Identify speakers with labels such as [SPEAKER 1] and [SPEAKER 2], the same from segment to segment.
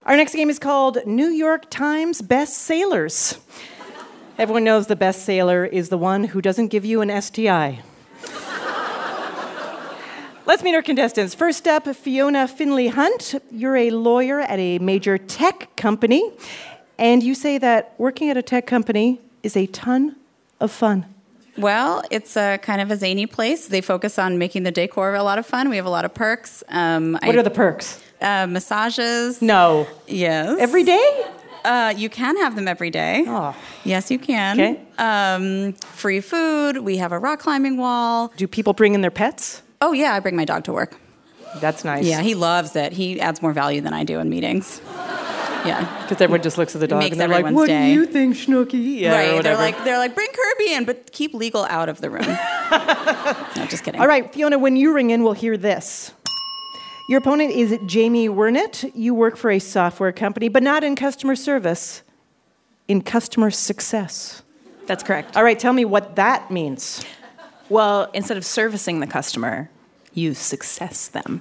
[SPEAKER 1] Our next game is called New York Times Best Sailors. Everyone knows the best sailor is the one who doesn't give you an STI. Let's meet our contestants. First up, Fiona Finley Hunt. You're a lawyer at a major tech company, and you say that working at a tech company is a ton of fun.
[SPEAKER 2] Well, it's a kind of a zany place. They focus on making the decor a lot of fun. We have a lot of perks.
[SPEAKER 1] What are the perks?
[SPEAKER 2] Massages.
[SPEAKER 1] No.
[SPEAKER 2] Yes.
[SPEAKER 1] Every day?
[SPEAKER 2] You can have them every day.
[SPEAKER 1] Oh.
[SPEAKER 2] Yes, you can.
[SPEAKER 1] Okay.
[SPEAKER 2] Free food. We have a rock climbing wall.
[SPEAKER 1] Do people bring in their pets?
[SPEAKER 2] Oh, yeah, I bring my dog to work.
[SPEAKER 1] That's nice.
[SPEAKER 2] Yeah, he loves it. He adds more value than I do in meetings. Yeah.
[SPEAKER 1] Because everyone just looks at the dog
[SPEAKER 2] makes
[SPEAKER 1] and they're like,
[SPEAKER 2] everyone's
[SPEAKER 1] what
[SPEAKER 2] day.
[SPEAKER 1] do you think, Snooki? Yeah,
[SPEAKER 2] right.
[SPEAKER 1] or
[SPEAKER 2] They're
[SPEAKER 1] whatever.
[SPEAKER 2] like, bring Kirby in, but keep legal out of the room. No, just kidding.
[SPEAKER 1] All right, Fiona, when you ring in, we'll hear this. Your opponent is Jamie Wernett. You work for a software company, but not in customer service, in customer success.
[SPEAKER 3] That's correct.
[SPEAKER 1] All right, tell me what that means.
[SPEAKER 3] Well, instead of servicing the customer, you success them.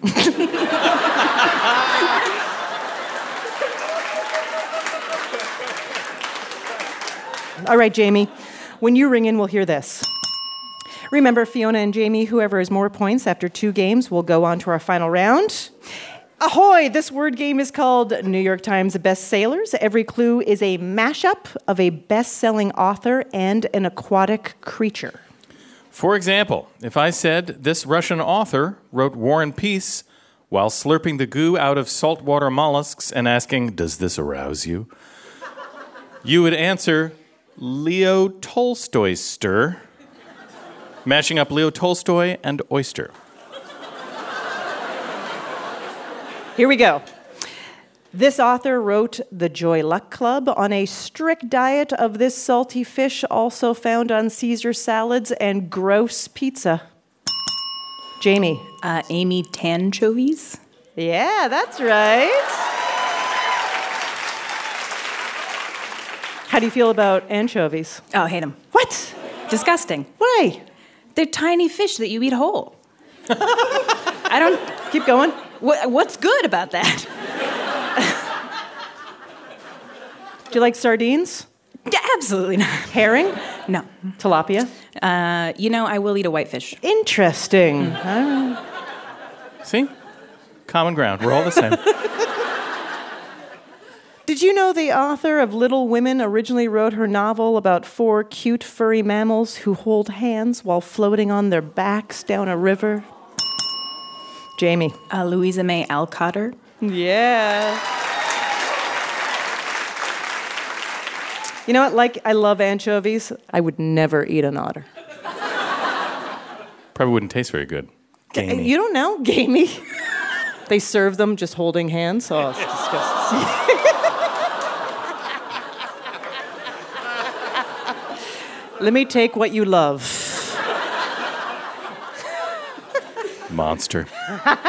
[SPEAKER 1] All right, Jamie, when you ring in, we'll hear this. Remember, Fiona and Jamie, whoever has more points after 2 games will go on to our final round. Ahoy! This word game is called New York Times Best Sailors. Every clue is a mashup of a best-selling author and an aquatic creature.
[SPEAKER 4] For example, if I said this Russian author wrote War and Peace while slurping the goo out of saltwater mollusks and asking, does this arouse you? You would answer, Leo Tolstoyster, mashing up Leo Tolstoy and oyster.
[SPEAKER 1] Here we go. This author wrote The Joy Luck Club on a strict diet of this salty fish, also found on Caesar salads and gross pizza. Jamie.
[SPEAKER 3] Amy Tanchovies.
[SPEAKER 1] Yeah, that's right. How do you feel about anchovies?
[SPEAKER 3] Oh, hate them.
[SPEAKER 1] What?
[SPEAKER 3] Disgusting.
[SPEAKER 1] Why?
[SPEAKER 3] They're tiny fish that you eat whole. I don't...
[SPEAKER 1] Keep going.
[SPEAKER 3] What's good about that?
[SPEAKER 1] Do you like sardines?
[SPEAKER 3] Absolutely not.
[SPEAKER 1] Herring?
[SPEAKER 3] No.
[SPEAKER 1] Tilapia?
[SPEAKER 3] I will eat a whitefish.
[SPEAKER 1] Interesting.
[SPEAKER 4] See? Common ground. We're all the same.
[SPEAKER 1] Did you know the author of Little Women originally wrote her novel about 4 cute furry mammals who hold hands while floating on their backs down a river? Jamie.
[SPEAKER 3] Louisa May Alcotter.
[SPEAKER 1] Yeah. You know what? I love anchovies. I would never eat an otter.
[SPEAKER 4] Probably wouldn't taste very good. Gamey.
[SPEAKER 1] You don't know? Gamey. They serve them just holding hands. Oh, it's disgusting. Let me take what you love.
[SPEAKER 4] Monster.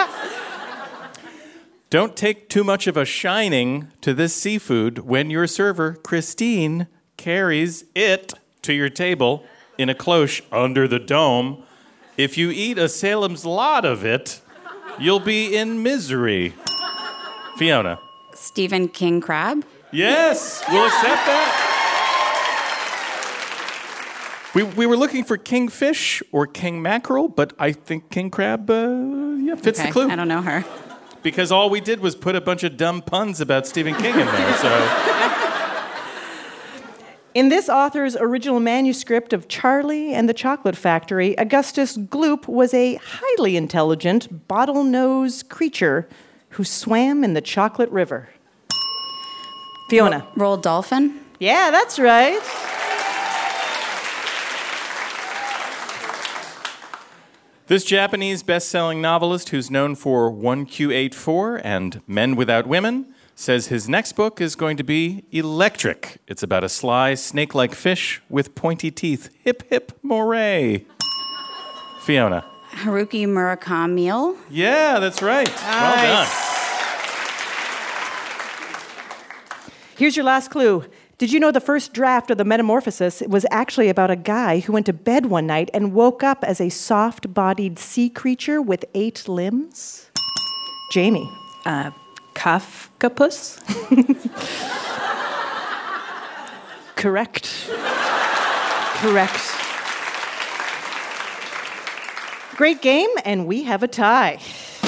[SPEAKER 4] Don't take too much of a shining to this seafood when your server, Christine, carries it to your table in a cloche under the dome. If you eat a Salem's Lot of it, you'll be in misery. Fiona.
[SPEAKER 2] Stephen King crab.
[SPEAKER 4] Yes, we'll accept that. We were looking for kingfish or king mackerel, but I think king crab fits the clue.
[SPEAKER 2] I don't know her.
[SPEAKER 4] Because all we did was put a bunch of dumb puns about Stephen King in there, so...
[SPEAKER 1] In this author's original manuscript of Charlie and the Chocolate Factory, Augustus Gloop was a highly intelligent, bottlenose creature who swam in the chocolate river. Fiona.
[SPEAKER 2] Roald Dolphin.
[SPEAKER 1] Yeah, that's right.
[SPEAKER 4] This Japanese best-selling novelist who's known for 1Q84 and Men Without Women says his next book is going to be electric. It's about a sly, snake-like fish with pointy teeth. Hip, hip, moray. Fiona.
[SPEAKER 2] Haruki Murakami.
[SPEAKER 4] Yeah, that's right. Well done.
[SPEAKER 1] Here's your last clue. Did you know the first draft of the Metamorphosis was actually about a guy who went to bed one night and woke up as a soft-bodied sea creature with 8 limbs? Jamie.
[SPEAKER 3] Kafkapus?
[SPEAKER 1] Correct. Correct. Great game, and we have a tie.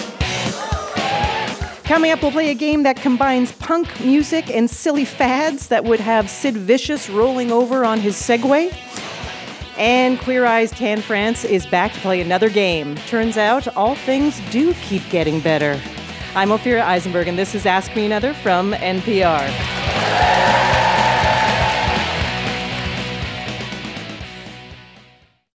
[SPEAKER 1] Coming up, we'll play a game that combines punk music and silly fads that would have Sid Vicious rolling over on his Segway. And Queer Eye's Tan France is back to play another game. Turns out, all things do keep getting better. I'm Ophira Eisenberg, and this is Ask Me Another from NPR.